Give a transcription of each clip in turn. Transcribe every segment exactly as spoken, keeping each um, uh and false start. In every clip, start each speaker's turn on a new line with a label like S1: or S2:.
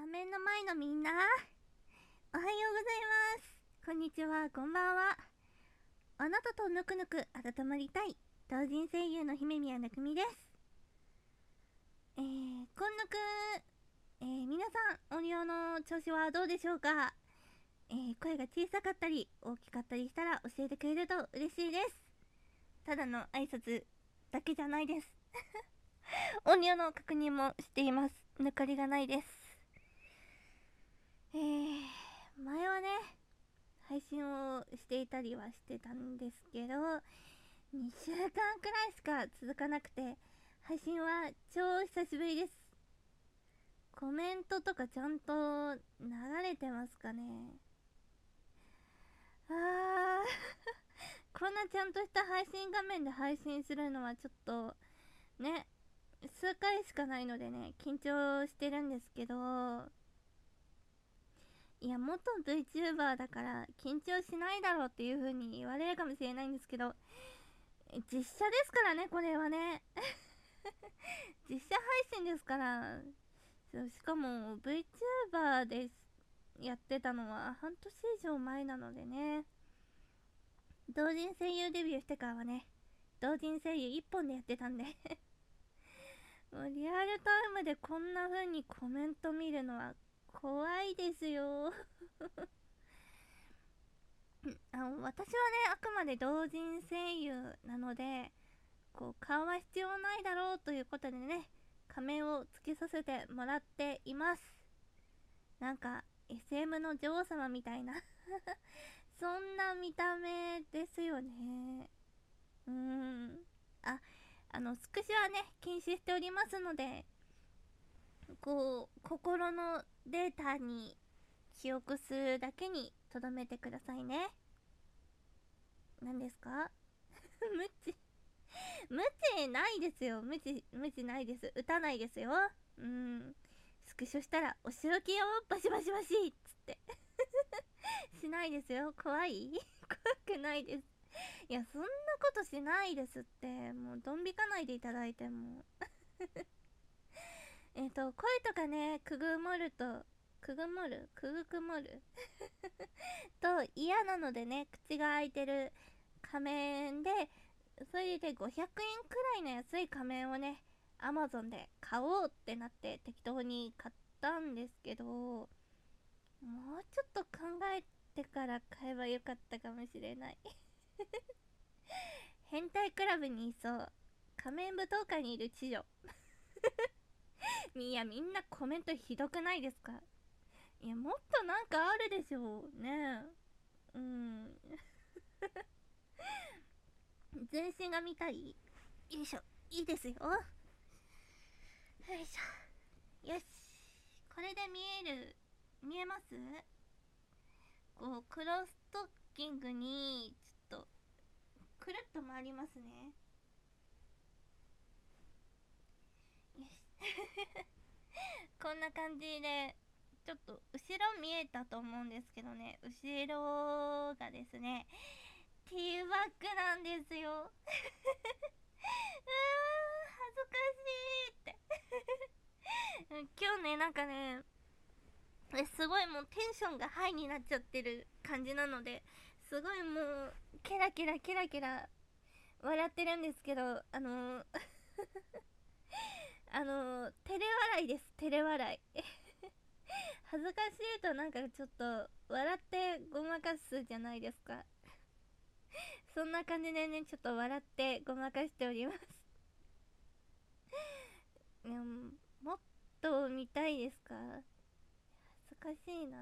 S1: 画面の前のみんな、おはようございます。こんにちは、こんばんは。あなたとぬくぬく温まりたい同人声優の姫宮なくみです。えー、こんぬくえー、皆さん音量の調子はどうでしょうか。えー、声が小さかったり大きかったりしたら教えてくれると嬉しいです。ただの挨拶だけじゃないです音量の確認もしています。抜かりがないです。えー、前はね配信をしていたりはしてたんですけど、にしゅうかんくらいしか続かなくて、配信は超久しぶりです。コメントとかちゃんと流れてますかね。あーこんなちゃんとした配信画面で配信するのはちょっとね、数回しかないのでね、緊張してるんですけど、いや、元 VTuber だから緊張しないだろうっていう風に言われるかもしれないんですけど、実写ですからね、これはね実写配信ですから。そう、しかも VTuber でやってたのは半年以上前なのでね、同人声優デビューしてからはね、同人声優一本でやってたんでもうリアルタイムでこんな風にコメント見るのは怖いですよあの私はね、あくまで同人声優なので、こう顔は必要ないだろうということでね、仮面をつけさせてもらっています。なんか エスエム の女王様みたいなそんな見た目ですよね。うーんああのスクショはね禁止しておりますので、こう心のデータに記憶するだけにとどめてくださいね。何ですか無知無知ないですよ。無知無知ないです。打たないですよ。うん、スクショしたらお仕置きよ、バシバシバシっつってしないですよ。怖い怖くないです。いや、そんなことしないですって。もうドン引かないでいただいてもえっと声とかね、くぐもるとくぐもるくぐくもると嫌なのでね、口が開いてる仮面で、それでごひゃくえんくらいの安い仮面をね、アマゾンで買おうってなって適当に買ったんですけど、もうちょっと考えてから買えばよかったかもしれない変態クラブにいそう仮面舞踏会にいる知女いや、みんなコメントひどくないですか。いや、もっとなんかあるでしょうね。うん全身が見たい。よいしょ、いいですよ。よいしょ、よし、これで見える、見えます。こうクロストッキングにちょっとくるっと回りますね。よしこんな感じでちょっと後ろ見えたと思うんですけどね、後ろがですねティーバッグなんですようー恥ずかしいって今日ね、なんかね、すごいもうテンションがハイになっちゃってる感じなので、すごいもうケラケラケラケラ笑ってるんですけど、あのーあのー、照れ笑いです。照れ笑い恥ずかしいとなんかちょっと笑ってごまかすじゃないですか。そんな感じでね、ちょっと笑ってごまかしておりますでももっと見たいですか。恥ずかしいな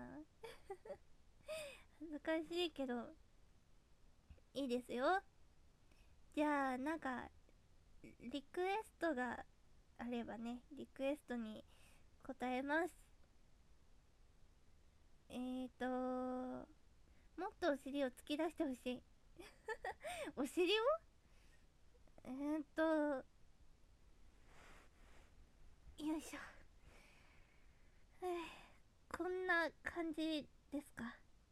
S1: 恥ずかしいけどいいですよ。じゃあなんかリクエストがあればね、リクエストに答えます。えーともっとお尻を突き出してほしいお尻をえーとよいしょこんな感じですか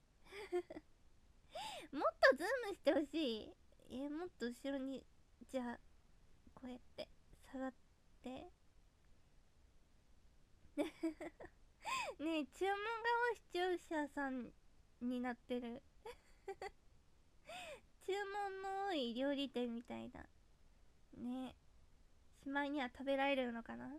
S1: もっとズームしてほしい。えー、もっと後ろに、じゃあこうやって下がってねえ、注文が視聴者さんになってる。注文の多い料理店みたいな。ねえ、しまいには食べられるのかな。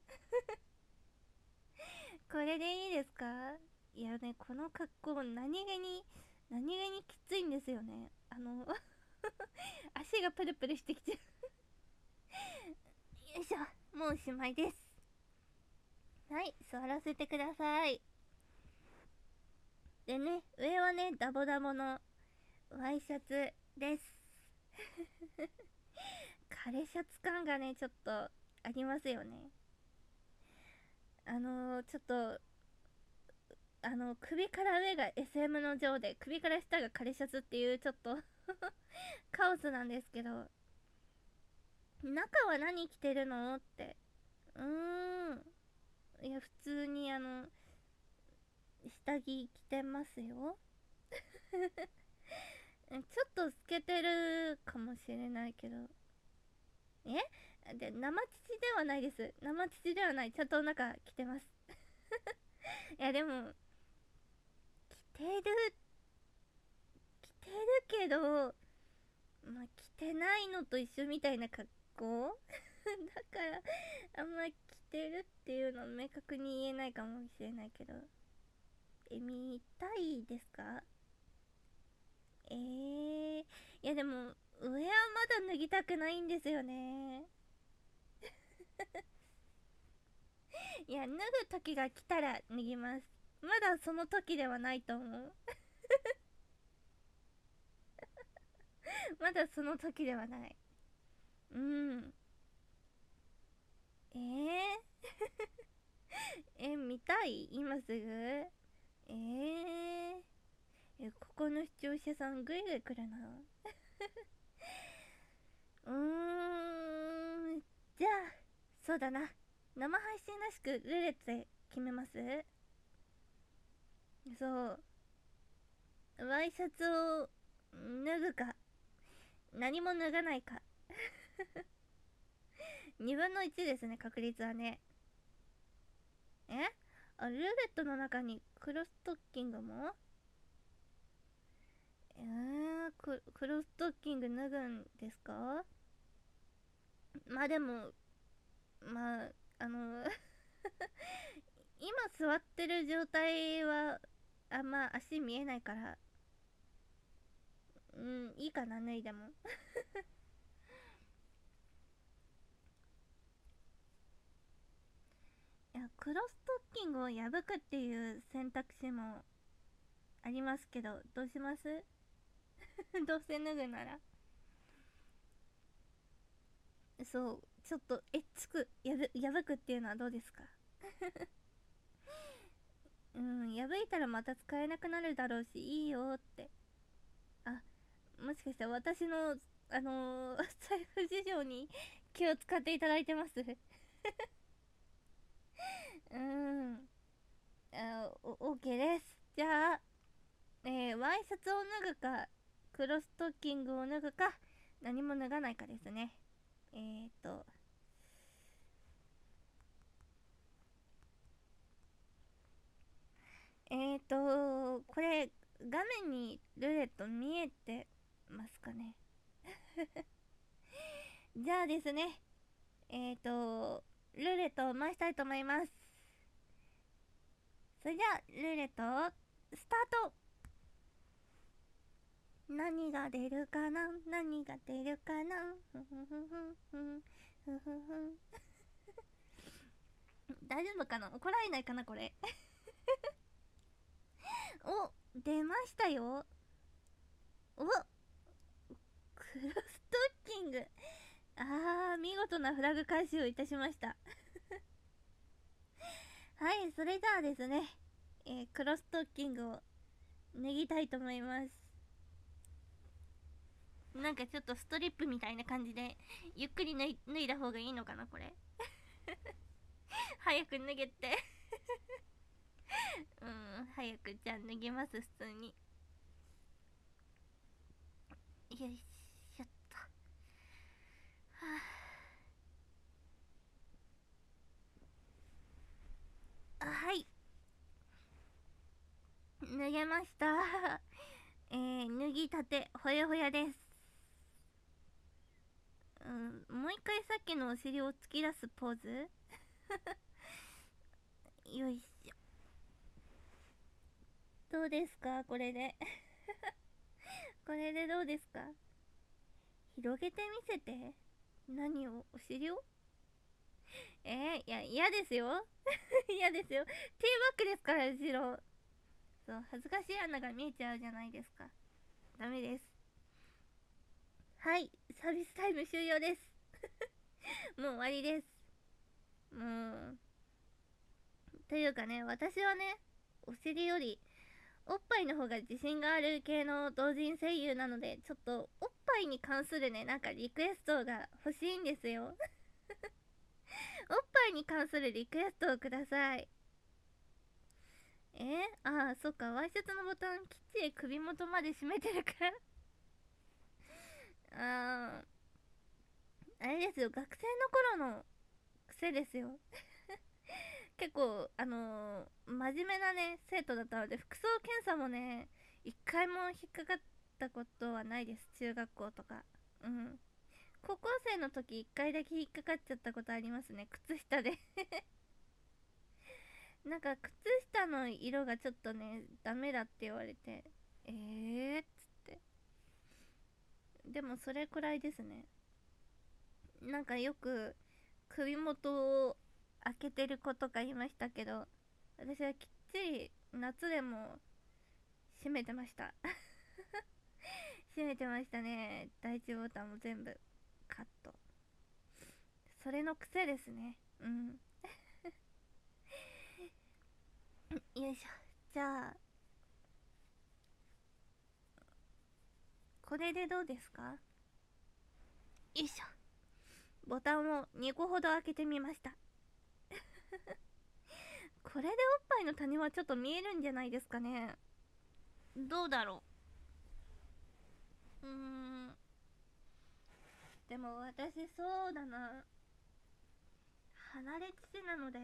S1: これでいいですか？いやね、この格好何気に何気にきついんですよね。あの足がプルプルしてきてる。よいしょ、もうおしまいです。はい、座らせてください。でね、上はね、ダボダボのワイシャツです。枯れシャツ感がね、ちょっとありますよね。あのー、ちょっと、あの、首から上が エスエム の上で、首から下が枯れシャツっていう、ちょっとカオスなんですけど、中は何着てるのって。うーん。いや、普通にあの、下着着てますよ。ちょっと透けてるかもしれないけど。えで、生乳ではないです。生乳ではない。ちゃんと中着てます。いや、でも、着てる、着てるけど、まあ、着てないのと一緒みたいな格好だから、あんま着てるっていうの明確に言えないかもしれないけど。え、見たいですか？えー、いやでも、上はまだ脱ぎたくないんですよね。いや、脱ぐ時が来たら脱ぎます。まだその時ではないと思う。まだその時ではない。うん。えー、え、見たい今すぐ？えー、え、ここの視聴者さんぐいぐい来るな。うーん、じゃあ、そうだな。生配信らしくルーレットで決めます？そう。ワイシャツを脱ぐか、何も脱がないか。にぶんのいちですね、確率はね。えあ、ルーレットの中に黒ストッキングも？えー、く黒ストッキング脱ぐんですか？まあでも、まあ、あの今座ってる状態は、あんま足見えないから、うん、いいかな、脱いでも。いや、黒ストッキングを破くっていう選択肢もありますけど、どうします？どうせ脱ぐなら。そう、ちょっと、え、つく、やぶ、破くっていうのはどうですか？うん、破いたらまた使えなくなるだろうし、いいよって。あ、もしかして私の、あのー財布事情に気を使っていただいてます？うん。あ、オーケーです。じゃあ、えー、ワイシャツを脱ぐか、黒ストッキングを脱ぐか、何も脱がないかですね。えーと、えーと、これ、画面にルーレット見えてますかね？じゃあですね、えーと、ルーレットを回したいと思います。それじゃあ、ルーレット、スタート。何が出るかな、何が出るかな、ふふふふふふふ。大丈夫かな、怒られないかなこれ。お、出ましたよ。お、クロストッキング。あー、見事なフラグ回収をいたしました。はい、それじゃあですね、えー、クロストッキングを脱ぎたいと思います。なんかちょっとストリップみたいな感じで、ゆっくり脱い脱いだ方がいいのかなこれ。早く脱げってうん、早くじゃあ脱ぎます、普通に。よいしょっと。はあ、はい。 脱げましたえー、脱ぎたてほやほやです。うん、もう一回さっきのお尻を突き出すポーズよいしょ。どうですかこれでこれでどうですか。広げてみせて。何を、お尻を。えー、いや嫌ですよ嫌ですよ。ティーバッグですから、後ろ。そう、恥ずかしい穴が見えちゃうじゃないですか。ダメです。はい、サービスタイム終了ですもう終わりです。もうというかね、私はね、お尻よりおっぱいの方が自信がある系の同人声優なので、ちょっとおっぱいに関するね、なんかリクエストが欲しいんですよおっぱいに関するリクエストをください。えー、ああ、そっか、ワイシャツのボタンきっちり首元まで締めてるからあー、あれですよ、学生の頃の癖ですよ結構あのー、真面目なね生徒だったので、服装検査もね一回も引っかかったことはないです。中学校とか。うん、高校生の時一回だけ引っかかっちゃったことありますね、靴下でなんか靴下の色がちょっとねダメだって言われて、えーっつって。でもそれくらいですね。なんかよく首元を開けてる子とかいましたけど、私はきっちり夏でも閉めてました閉めてましたね。第一ボタンも全部カット。それの癖ですね。うんよいしょ。じゃあこれでどうですか。よいしょ。ボタンをにこほど開けてみましたこれでおっぱいの谷はちょっと見えるんじゃないですかね。どうだろう。うーん、でも私そうだな、離れ父なので、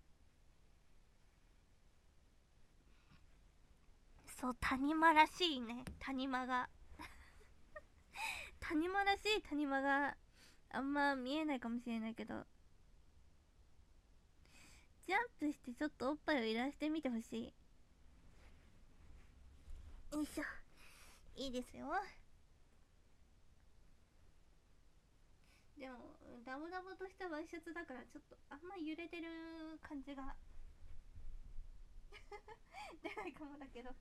S1: そう、谷間らしいね、谷間が谷間らしい谷間があんま見えないかもしれないけど、ジャンプしてちょっとおっぱいを揺らしてみてほしい。よいしょ。いいですよ。でもダボダボとしたワイシャツだからちょっとあんま揺れてる感じが出ないかもだけど。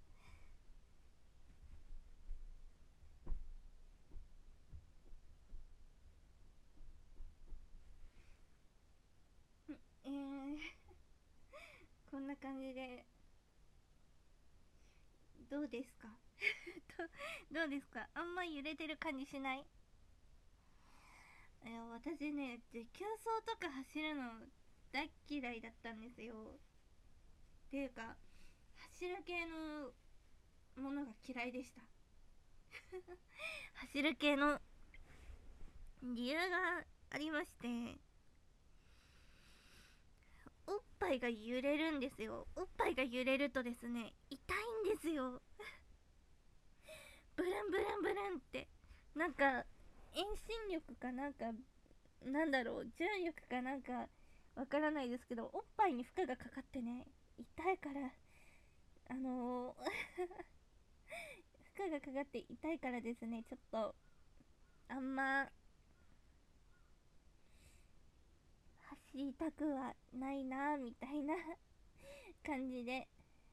S1: えー、こんな感じでどうですかどうですか。あんま揺れてる感じしない。いや私ね、持久走とか走るの大っ嫌いだったんですよ。っていうか走る系のものが嫌いでした走る系の理由がありまして、おっぱいが揺れるんですよ。おっぱいが揺れるとですね、痛いんですよブルンブルンブルンって。なんか遠心力かなんか、なんだろう、重力かなんかわからないですけど、おっぱいに負荷がかかってね、痛いから、あのー負荷がかかって痛いからですね、ちょっとあんま走りたくはないなみたいな感じで、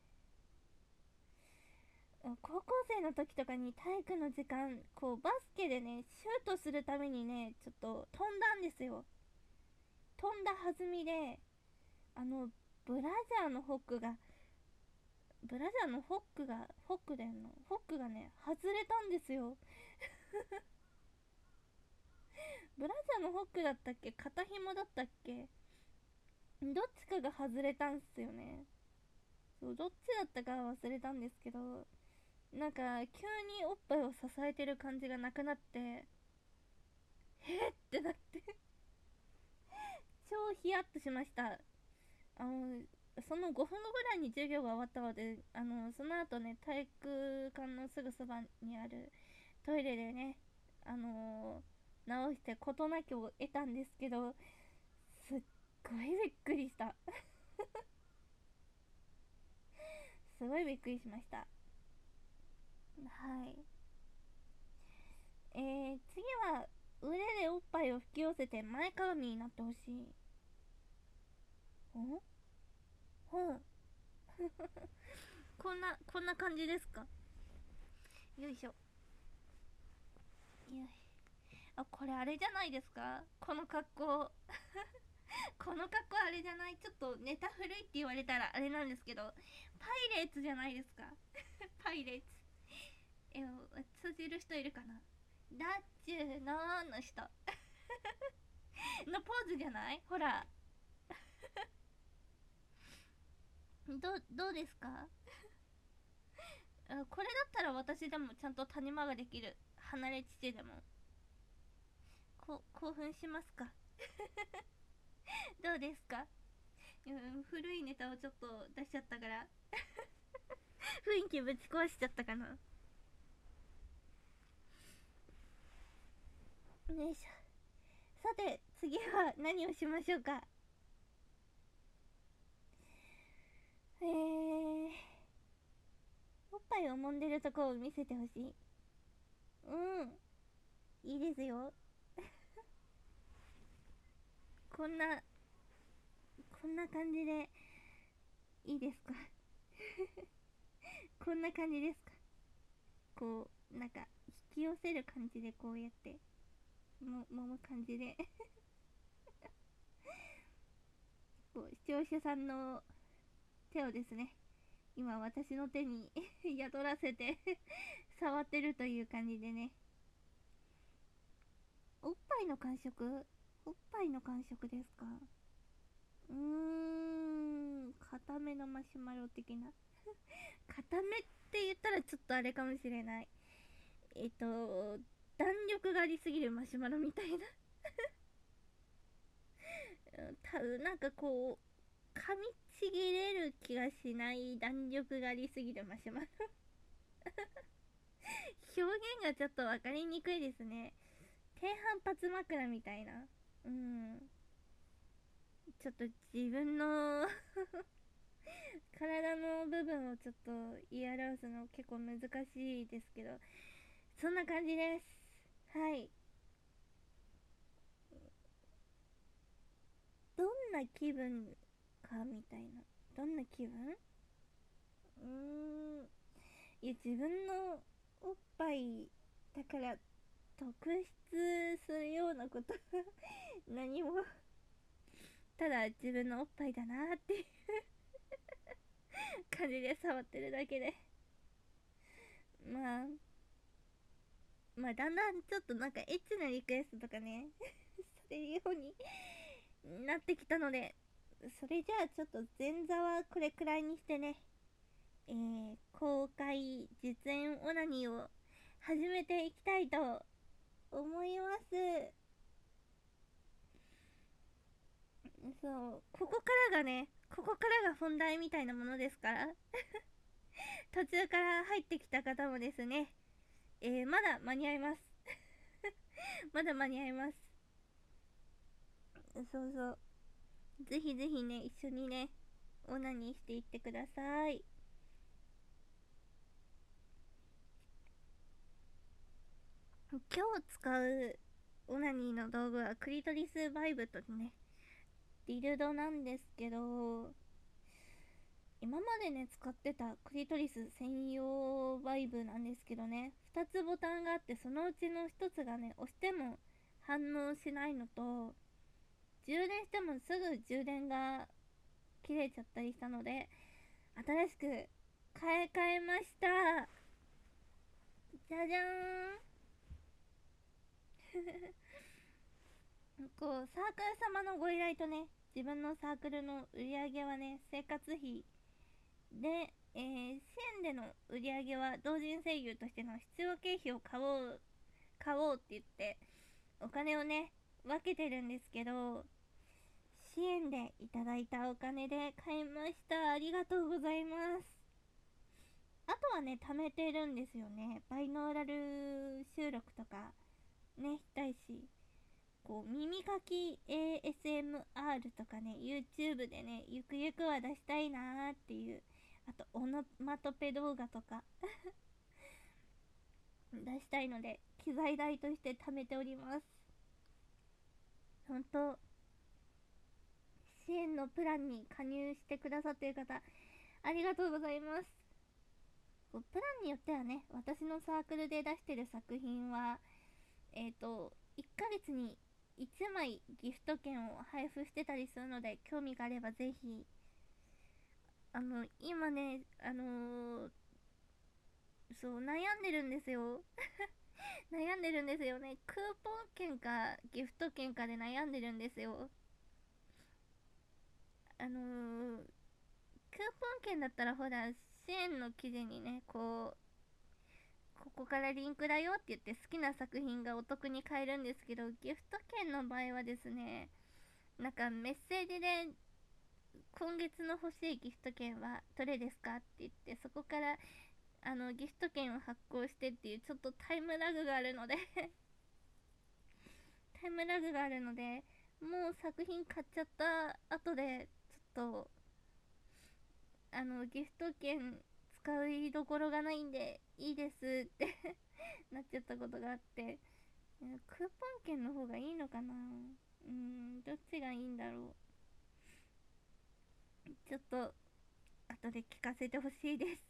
S1: 高校生の時とかに体育の時間、こうバスケでねシュートするためにね、ちょっと飛んだんですよ。飛んだ弾みで、あのブラジャーのホックがブラジャーのホックがホックだよなホックがね外れたんですよブラジャーのホックだったっけ、肩紐だったっけ、どっちかが外れたんすよね。そう、どっちだったかは忘れたんですけど、なんか急におっぱいを支えてる感じがなくなって、えってなって超ヒヤッとしました。あのそのごふんごぐらいに授業が終わったので、あのその後ね、体育館のすぐそばにあるトイレでね、あのー、直して事なきを得たんですけど、すっごいびっくりしたすごいびっくりしました。はい。えー、次は腕でおっぱいを引き寄せて前かがみになってほしい。んほうこんなこんな感じですか。よいしょ。よいあ、これあれじゃないですか、この格好この格好あれじゃない、ちょっとネタ古いって言われたらあれなんですけど、パイレーツじゃないですかパイレーツ。え、通じる人いるかな。ダッチューのーの人のポーズじゃない、ほらどどうですかこれだったら私でもちゃんと谷間ができる。離れ父でもこ興奮しますかどうですか。うん、古いネタをちょっと出しちゃったから雰囲気ぶち壊しちゃったかな。よいしょ。さて次は何をしましょうか。えー、おっぱいを揉んでるとこを見せてほしい。うん、いいですよこんなこんな感じでいいですかこんな感じですか。こうなんか引き寄せる感じで、こうやっても揉む感じでこう視聴者さんの手をですね、今私の手に宿らせて触ってるという感じでね。おっぱいの感触、おっぱいの感触ですか。うーん、固めのマシュマロ的な固めって言ったらちょっとあれかもしれない。えっと弾力がありすぎるマシュマロみたいなたなんかこう噛みちぎれる気がしない弾力がありすぎるマシュマロ表現がちょっと分かりにくいですね。低反発枕みたいな。うん、ちょっと自分の体の部分をちょっと言い表すの結構難しいですけど、そんな感じです。はい。どんな気分かみたいな。どんな気分。うーん、いや自分のおっぱいだから特筆するようなこと何も、ただ自分のおっぱいだなっていう感じで触ってるだけで、まあまあだんだんちょっとなんかエッチなリクエストとかねされるようになってきたので、それじゃあちょっと前座はこれくらいにしてね、えー、公開実演オナニーを始めていきたいと思います。そう、ここからがね、ここからが本題みたいなものですから途中から入ってきた方もですね、えー、まだ間に合いますまだ間に合います。そうそう、ぜひぜひね、一緒にねオナニーしていってください。今日使うオナニーの道具はクリトリスバイブとね、ディルドなんですけど、今までね使ってたクリトリス専用バイブなんですけどね、ふたつボタンがあって、そのうちのひとつがね押しても反応しないのと、充電してもすぐ充電が切れちゃったりしたので、新しく買い替えました。じゃじゃーんこうサークル様のご依頼とね、自分のサークルの売り上げはね生活費で、えー、支援での売り上げは同人声優としての必要経費を買おう買おうって言ってお金をね分けてるんですけど、支支援でいただいたお金で買いました。ありがとうございます。あとはね、貯めてるんですよね。バイノーラル収録とかね、したいし、こう耳かき エーエスエムアール とかね、 YouTube でね、ゆくゆくは出したいなーっていう、あとオノマトペ動画とか出したいので、機材代として貯めております。本当、支援のプランに加入してくださっている方、ありがとうございます。プランによってはね、私のサークルで出してる作品はえっ、ー、といっかげつにいちまいギフト券を配布してたりするので、興味があればぜひ。あの今ね、あのー、そう悩んでるんですよ悩んでるんですよね。クーポン券かギフト券かで悩んでるんですよ。あのー、クーポン券だったらほら、支援の記事にね、こうここからリンクだよって言って好きな作品がお得に買えるんですけど、ギフト券の場合はですね、なんかメッセージで今月の欲しいギフト券はどれですかって言って、そこからあのギフト券を発行してっていう、ちょっとタイムラグがあるのでタイムラグがあるので、もう作品買っちゃった後でちょっとあのギフト券使いどころがないんでいいですってなっちゃったことがあって、クーポン券の方がいいのかな、うーん、どっちがいいんだろう。ちょっと後で聞かせてほしいです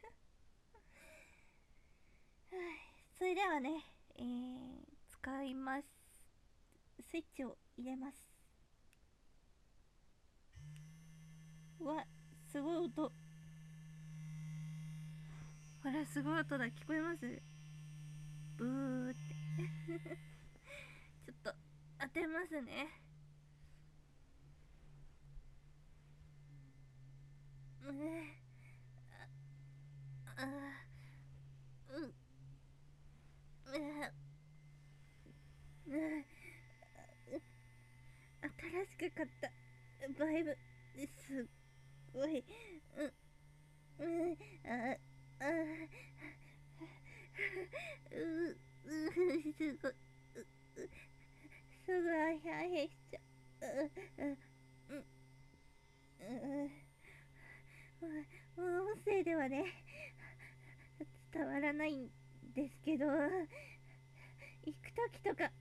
S1: それではね、えー、使います。スイッチを入れます。うわ、すごい音。ほら、すごい音だ。聞こえます？ブーってちょっと当てますね。うえああうううう新しく買ったバイブすごい、うん、うん、ああううすごい、すごいハヘしちゃう、うううう音声ではね伝わらないんですけど、行く時とか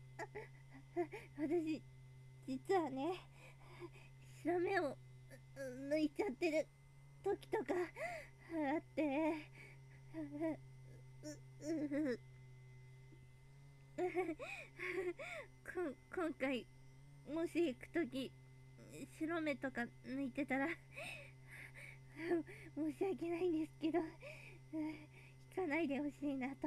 S1: 私実はね、白目を抜いちゃってる時とかあって今回もし行く時白目とか抜いてたら申し訳ないんですけど、引かないでほしいなと、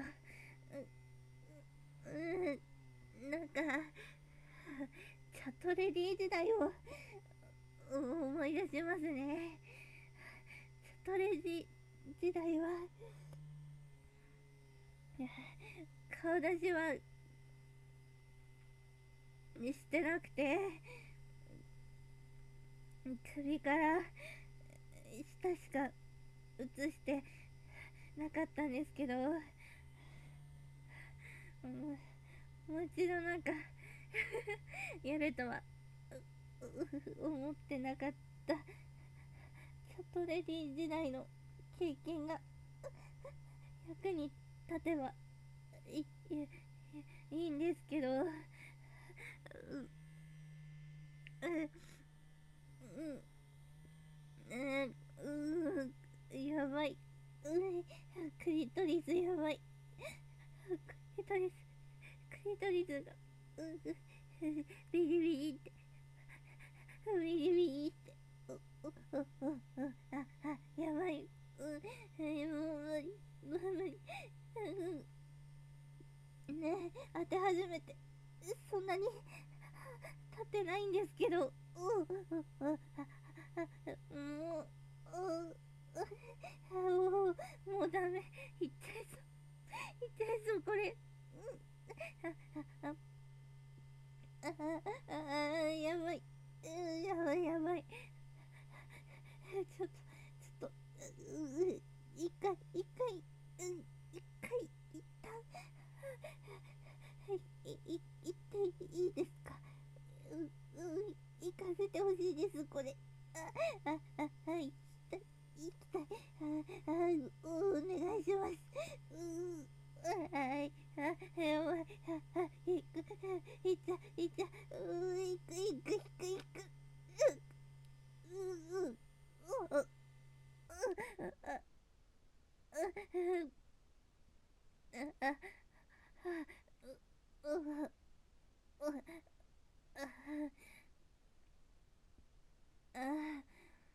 S1: う、う、なんかチャトレディ時代を思い出しますね。チャトレディ時代は顔出しはしてなくて、首から下しか映してなかったんですけど、もう一度なんかやるとは思ってなかった。チャトレディ時代の経験が役に立てばいいいいんですけど、うううううやばい、クリトリスやばい、クリトリスクリトリスがビリビリってビリビリってああやばい、もう無理もう無理ねえ、当て始めてそんなに立ってないんですけど、もうもうダメ、いっちゃいそういっちゃいそうこれ、ああああやばい、 します。うーはい、あ、やばい、あ、あ、いく、いっちゃ、いっちゃ、うー、いく、いく、いく、いく、う、う、う、う、う、う、あ、う、あ、あ、う、う、う、あ、あ、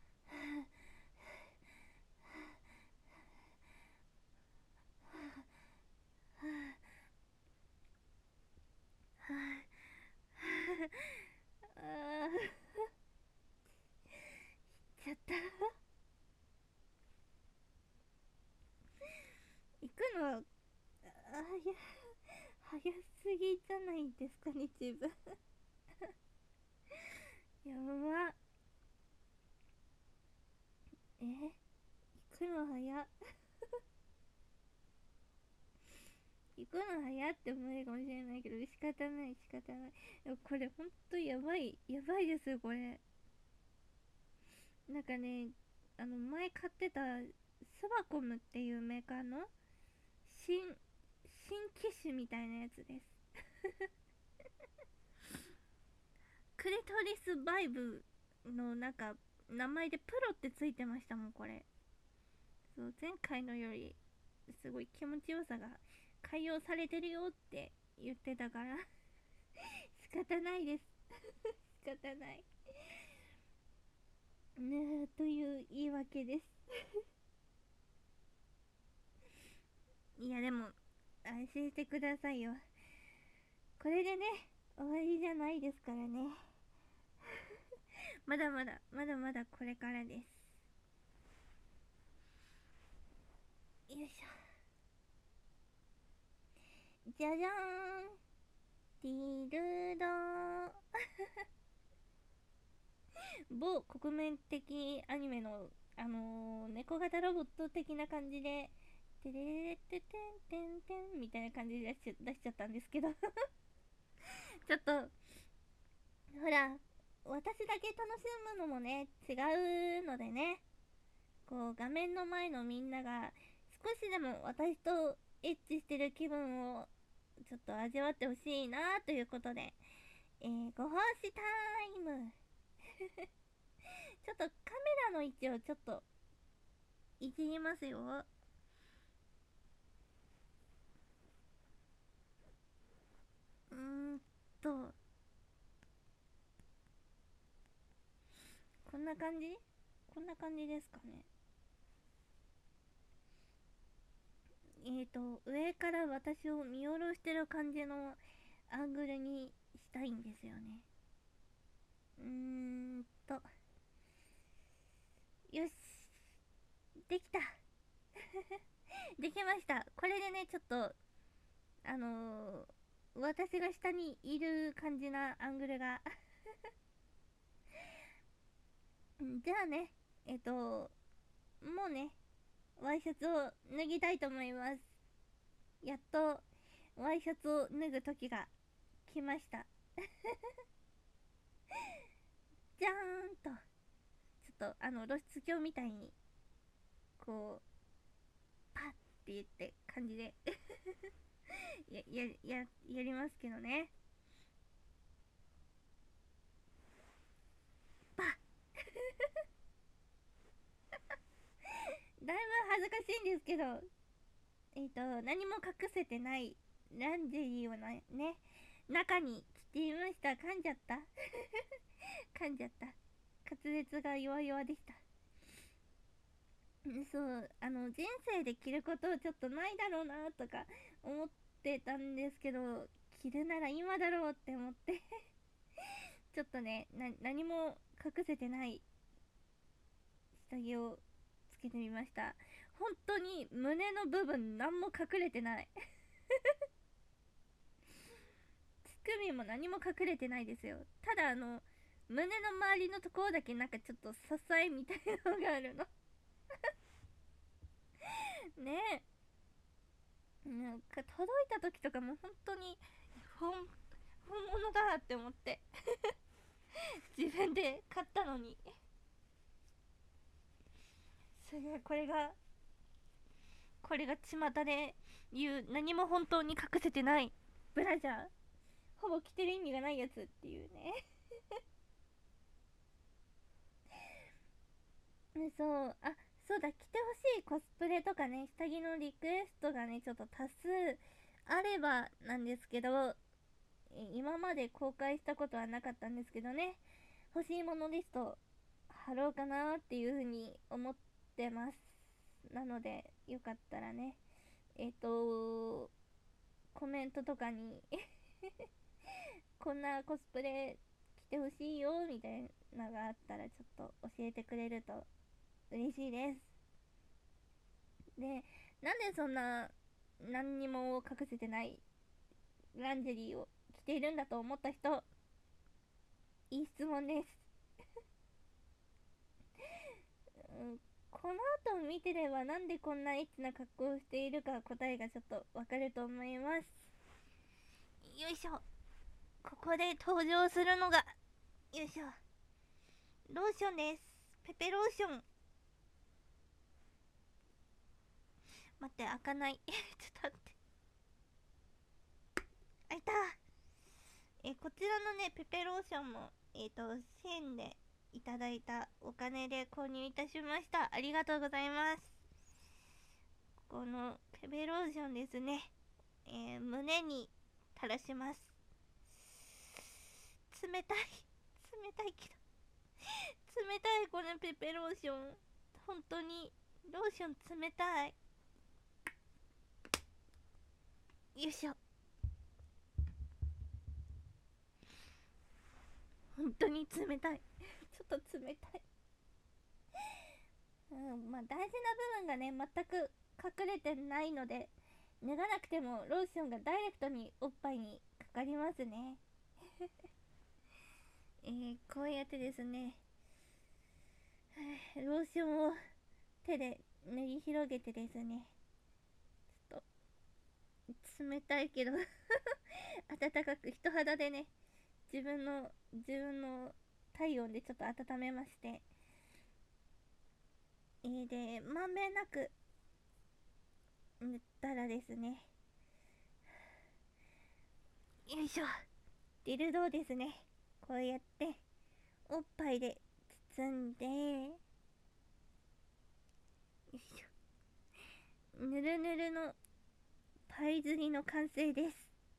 S1: あー、ちゃった。行くの、あ、いや、早すぎじゃないですかね、自分。やば。え、行くの早っ。行くの早って思えるかもしれないけど、仕方ない、仕方ない。でもこれほんとやばい、やばいですよ、これ。なんかね、あの、前買ってた、スバコムっていうメーカーの新、新機種みたいなやつです。クリトリスバイブのなんか、名前でプロってついてましたもん、これ。そう、前回のより、すごい気持ちよさが改良されてるよって言ってたから仕方ないです。仕方ないねえという言い訳です。いやでも安心してくださいよ、これでね終わりじゃないですからね。まだまだまだまだこれからです。よいしょ、じゃじゃーん、ティルドー某国民的アニメのあのー、猫型ロボット的な感じでテレレレテテンテンテンみたいな感じで出しちゃ出しちゃったんですけどちょっとほら私だけ楽しむのもね違うのでね、こう画面の前のみんなが少しでも私とエッチしてる気分をちょっと味わってほしいなということで、えー、ご奉仕タイムちょっとカメラの位置をちょっといじりますよ。うーんとこんな感じこんな感じですかね。えーと上から私を見下ろしてる感じのアングルにしたいんですよね。うーんとよし、できたできました。これでねちょっとあのー、私が下にいる感じなアングルがじゃあね、えっともうねワイシャツを脱ぎたいと思います。やっとワイシャツを脱ぐ時が来ましたじゃーんと、ちょっとあの露出鏡みたいにこうパッって言って感じでややややりますけどね。パッだいぶ恥ずかしいんですけど、えっ、ー、と何も隠せてないランジェリーをね中に着ていました。噛んじゃった噛んじゃった、滑舌が弱々でした。そうあの人生で着ることちょっとないだろうなとか思ってたんですけど、着るなら今だろうって思ってちょっとねな何も隠せてない下着をつけてみました。本当に胸の部分何も隠れてない乳首も何も隠れてないですよ。ただあの胸の周りのところだけなんかちょっと支えみたいなのがあるのねえ、なんか届いた時とかも本当に本本物だって思って自分で買ったのにすごいこれがこれが巷で言う何も本当に隠せてないブラジャー、ほぼ着てる意味がないやつっていうねそうあそうだ、着てほしいコスプレとかね、下着のリクエストがねちょっと多数あればなんですけど、今まで公開したことはなかったんですけどね、欲しいものリスト貼ろうかなっていう風に思ってます。なのでよかったらね、えっ、とコメントとかにこんなコスプレ着てほしいよみたいなのがあったらちょっと教えてくれると嬉しいです。で、なんでそんな何にも隠せてないランジェリーを着ているんだと思った人、いい質問ですうん、この後見てればなんでこんなエッチな格好をしているか答えがちょっとわかると思います。よいしょ、ここで登場するのが、よいしょ、ローションです。ペペローション。待って、開かないちょっと待って、開いた。えこちらのねペペローションもえっ、ー、とせんえんでいただいたお金で購入いたしました。ありがとうございます。このペペローションですね、えー、胸に垂らします。冷たい冷たいけど冷たい、このペペローション本当にローション冷たい。よいしょ、本当に冷たいちょっと冷たいうんまあ大事な部分がね全く隠れてないので、脱がなくてもローションがダイレクトにおっぱいにかかりますねえー、こうやってですね、ローションを手で塗り広げてですね、ちょっと冷たいけど温かく人肌でね、自分の自分の体温でちょっと温めまして、えー、でまんべんなく塗ったらですね、よいしょ、ディルドをですね、こうやっておっぱいで包んで、よいしょ、ぬるぬるのパイ釣りの完成です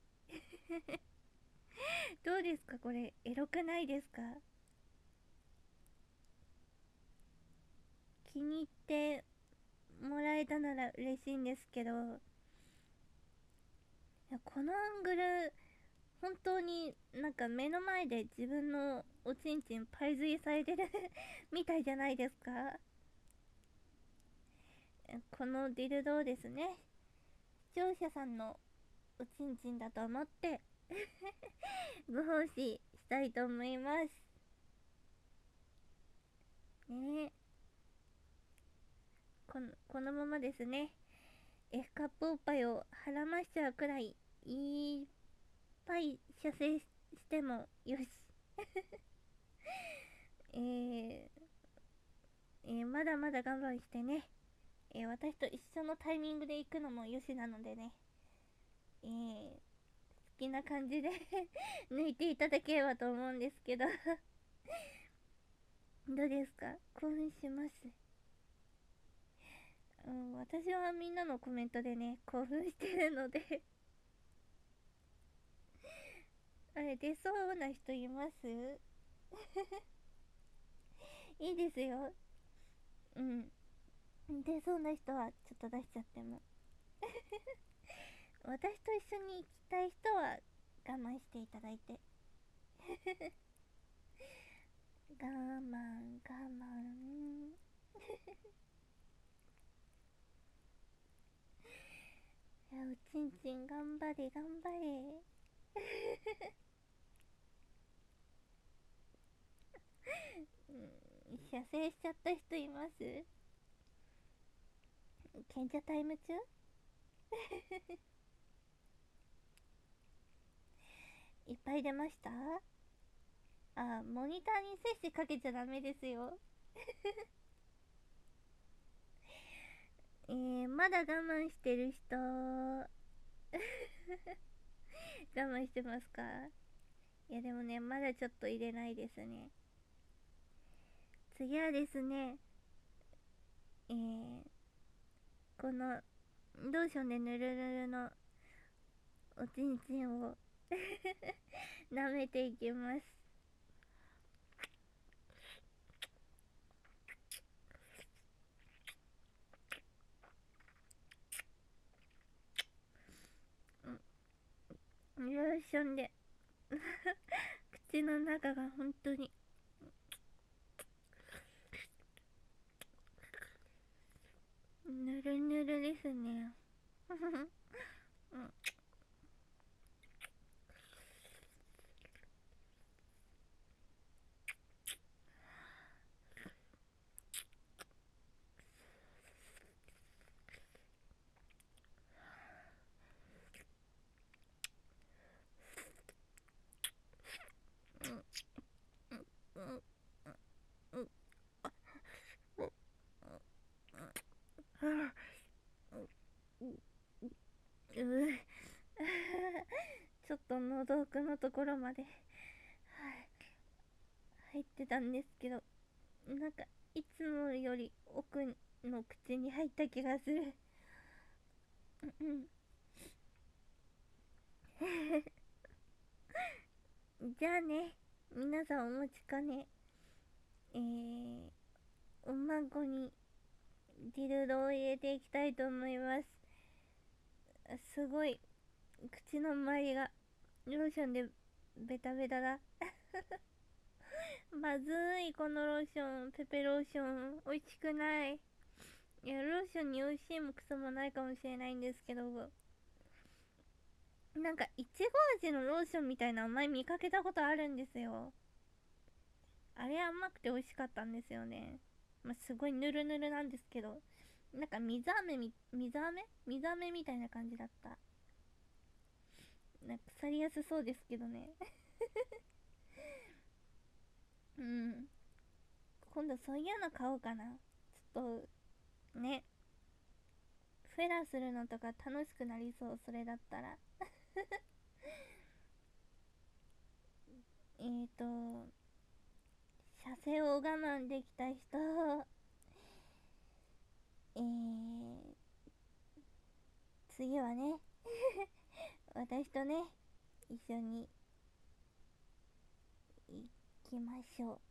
S1: どうですか、これエロくないですか？気に入ってもらえたなら嬉しいんですけど、いやこのアングル本当になんか目の前で自分のおちんちんパイ釣りされてるみたいじゃないですか？このディルドをですね、視聴者さんのおちんちんだと思ってご奉仕したいと思いますね。このこのままですね、 F カップおっぱいをはらましちゃうくらいいっぱい射精してもよしえー、えー、まだまだ我慢してね、えー、私と一緒のタイミングで行くのもよしなのでね、えー、好きな感じで抜いていただければと思うんですけどどうですか、興奮します？うん、私はみんなのコメントでね興奮してるのであれ出そうな人いますいいですよ、うん出そうな人はちょっと出しちゃっても私と一緒に行きたい人は我慢していただいて我慢我慢いやおちんちん頑張れ頑張れうん、射精しちゃった人います？賢者タイム中いっぱい出ました？あ、モニターに摂氏かけちゃダメですよえー、ままだ我慢してる人我慢してますか？いやでもね、まだちょっと入れないですね。次はですね、えー、このローションでぬるぬるのおちんちんを舐めていきます。ローションで口の中が本当にぬるぬるですね。うん、ちょっと喉奥のところまで入ってたんですけど、なんかいつもより奥の口に入った気がする。うんじゃあね、皆さんお待ちかね、えー、おまんこにディルドを入れていきたいと思います。すごい口の周りがローションでベタベタだまずい。このローション、ペペローション美味しくない。いや、ローションに美味しいもクソもないかもしれないんですけど、なんかいちご味のローションみたいな前見かけたことあるんですよ。あれ甘くて美味しかったんですよね。まあ、すごいヌルヌルなんですけど、なんか水飴み水飴水飴みたいな感じだった。なんか腐りやすそうですけどねうん、今度そういうの買おうかな。ちょっとね、フェラするのとか楽しくなりそう、それだったらえーと射精を我慢できた人えー、次はね私とね一緒に行きましょう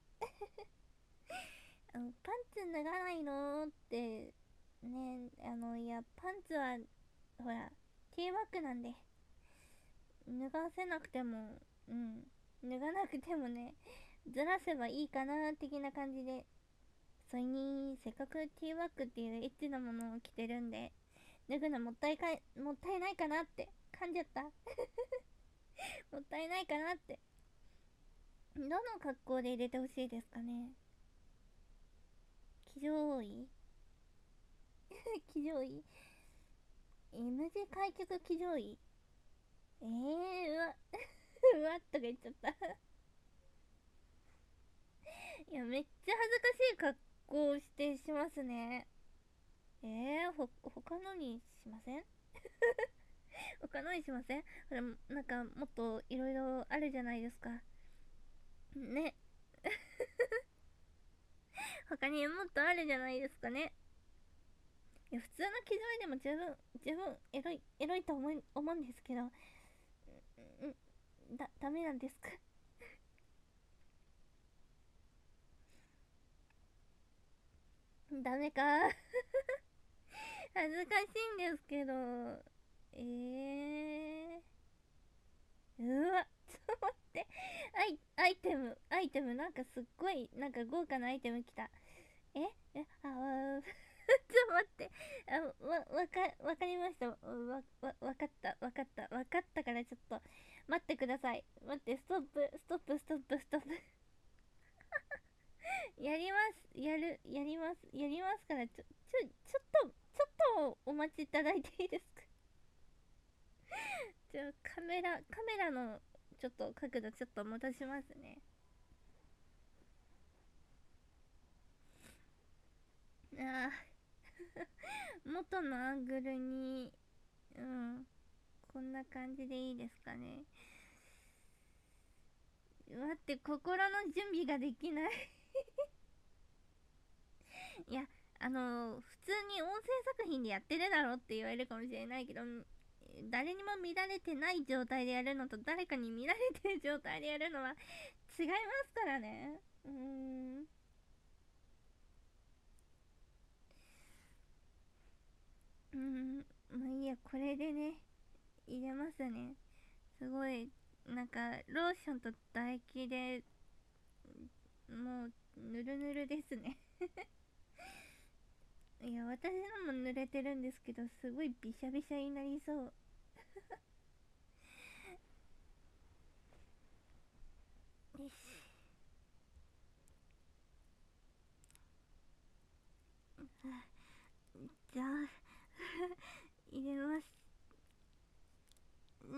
S1: あのパンツ脱がないのってね、あのいやパンツはほらティーバッグなんで脱がせなくても、うん脱がなくてもねずらせばいいかな的な感じで、それにせっかくティーバッグっていうエッチなものを着てるんで脱ぐのもったいかいもったいないかなって噛んじゃったもったいないかなって。どの格好で入れてほしいですかね。騎乗位騎乗位 M 字開脚騎乗位えー、うわうわっとか言っちゃったいやめっちゃ恥ずかしい格好をしてしますね。えー、ほ他のにしません他のにしませんほらなんかもっといろいろあるじゃないですかね他にもっとあるじゃないですかね。いや普通の騎乗位でも十分十分エロいエロいと思い思うんですけど、んだダメなんですかダメか恥ずかしいんですけど。えー、うわちょっと待って、アイアイテムアイテムなんかすっごいなんか豪華なアイテムきた。ええあーちょっと待って、あわわかわかりました。わわわかったわかったわかったからちょっと待ってください。待って、ストップストップストップストップやりますやるやりますやりますから、ちょちょちょっとちょっとお待ちいただいていいですかじゃあカメラカメラのちょっと角度ちょっと戻しますね。あ元のアングルに、うん、こんな感じでいいですかね。待って、心の準備ができないいや、あの普通に音声作品でやってるだろって言われるかもしれないけど、誰にも見られてない状態でやるのと誰かに見られてる状態でやるのは違いますからね。うーん。うーん。まあいいや、これでね、入れますね。すごい、なんか、ローションと唾液で、もう、ぬるぬるですねいや、私のも濡れてるんですけど、すごいびしゃびしゃになりそう。よし。じゃあ入れます。うん。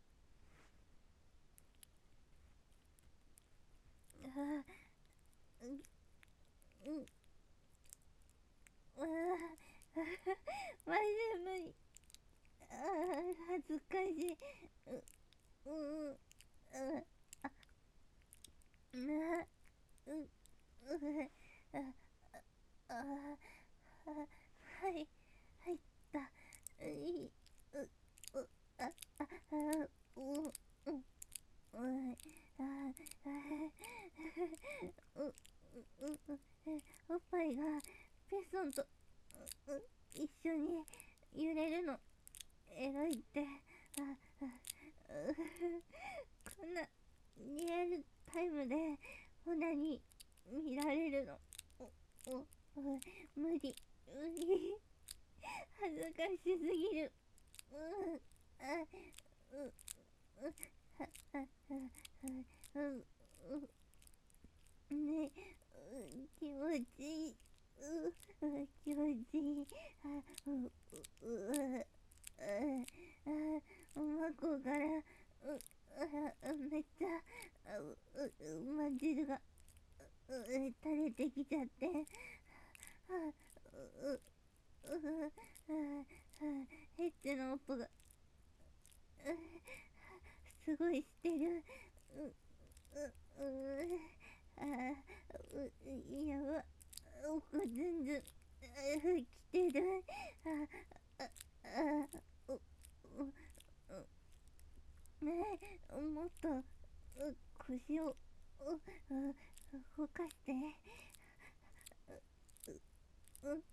S1: あうん。うん。あマジで無理。あ恥ずかしい。ううんうんなううあああはい入ったいううああうううああうううおっぱいがペソンと一緒に揺れるのエロいって。ああこんなリアルタイムでオナに見られるのおお無理無理恥ずかしすぎる。うんあううはあううね気持ちいい。う気持ちいい。あうううあおまこからうあめっちゃううまんじるがう垂れてきちゃって。あうううヘッチの音がすごいしてる。うううあういやば奥全然来てる。あああううねえもっと腰を動かして。うう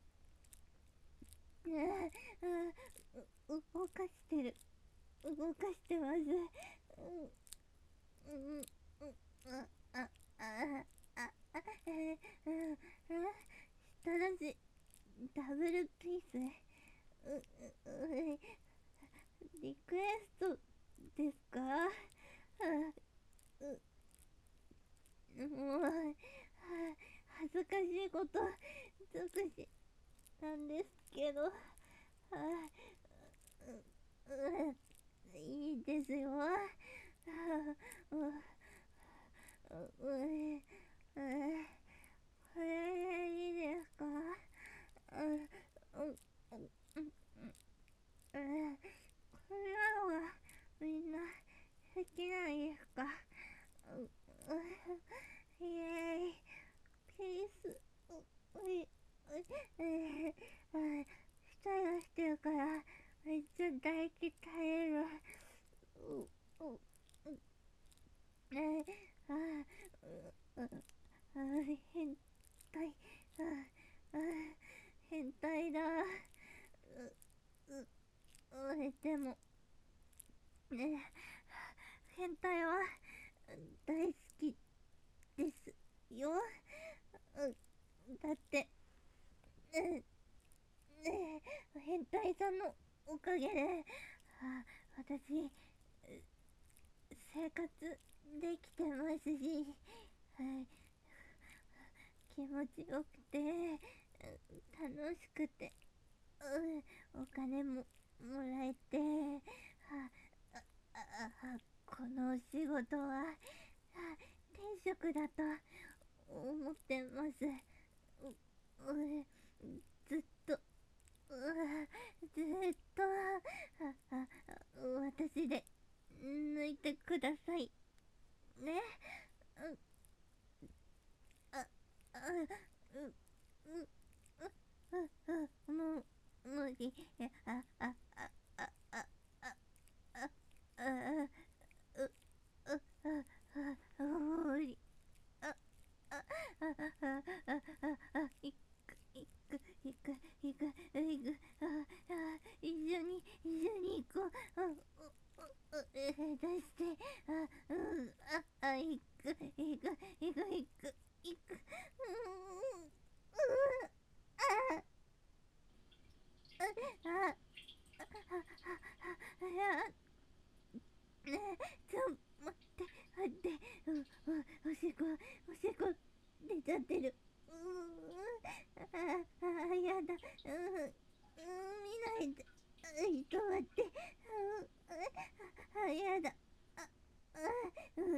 S1: ねえ動かしてる。動かしてます。うんうんうんあああああえうん下だしダブルピース。ううリクエストですか。うもう恥ずかしいこと尽くしなんですけど、いいですよ。うううこれでいいですか。ううこんなのがみんな好きなんですか。イエーイピース。ういえー、舌出してるからめっちゃ唾液垂れる。ううねあうう変態。ああ変態だ。ううでもね変態は大好きですよ。だってね変態さんのおかげで私生活できてますし、はい、気持ちよくて楽しくて、うん、お金ももらえて、はああこのお仕事は天職だと思ってます。ううずっとじ、あ、あ、あ、あ、あ、あ、あ、あ、う、う、あ、あ、おり、あ、あ、あ、あ、あ、あ、あ、いく、いく、いく、いく、いく、あ、あ、一緒に、一緒に行こう。あ、う、う、え、出して、あ、うん、あ、あ、いく、いく、いく、いく、いく、うん、うん、あ、あ、あ、あ、や、ねえ、ちょ、待って、待って、うん、うん、おしっこ、おしっこ、出ちゃってる。うーん、あ、あ、やだ、うん、うん、見ないで、うんと、待って、うん、あ、やだ、あ、あ、うん、うん、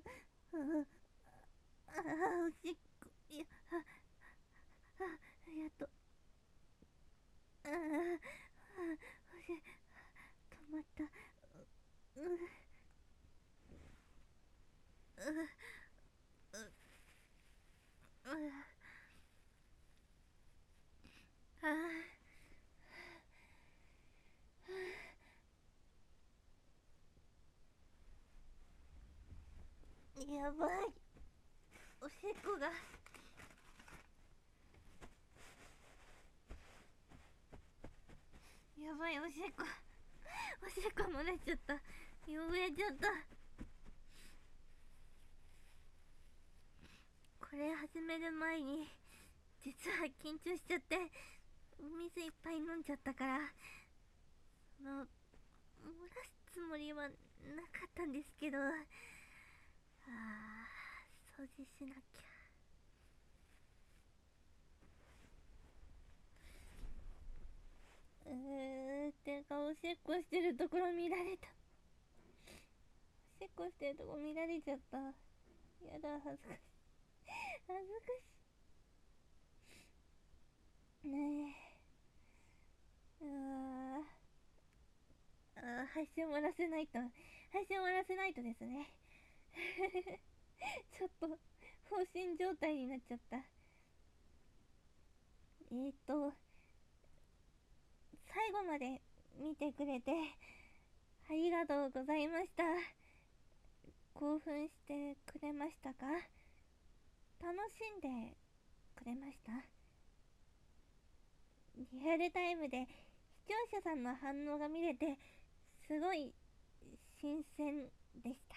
S1: あ、あ、おしっこ、いや、あ、あ、やっと、あ、あ、おし、止まった、うん、うん、うん、うん、あ、やばい、おしっこが、やばい、おしっこ、おしっこ漏れちゃった、汚れちゃった。これ始める前に実は緊張しちゃってお水いっぱい飲んじゃったから、その漏らすつもりはなかったんですけど、あー、掃除しなきゃ。うーてか、おしっこしてるところ見られた。おしっこしてるとこ見られちゃった。やだ、恥ずかしい、恥ずかしいねえ。あーあー、配信終わらせないと、配信終わらせないとですね。ちょっと放心状態になっちゃった。えーと最後まで見てくれてありがとうございました。興奮してくれましたか？楽しんでくれました？リアルタイムで視聴者さんの反応が見れてすごい新鮮でした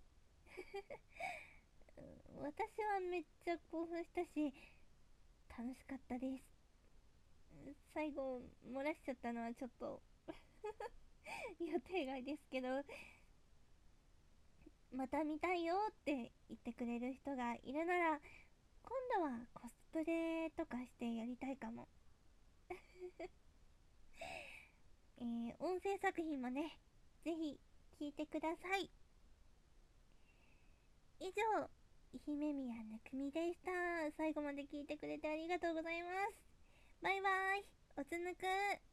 S1: 私はめっちゃ興奮したし楽しかったです。最後漏らしちゃったのはちょっと予定外ですけど、また見たいよって言ってくれる人がいるなら今度はコスプレとかしてやりたいかもえー、音声作品もねぜひ聞いてください。以上、姫宮ぬくみでした。最後まで聞いてくれてありがとうございます。バイバイ、おつぬく。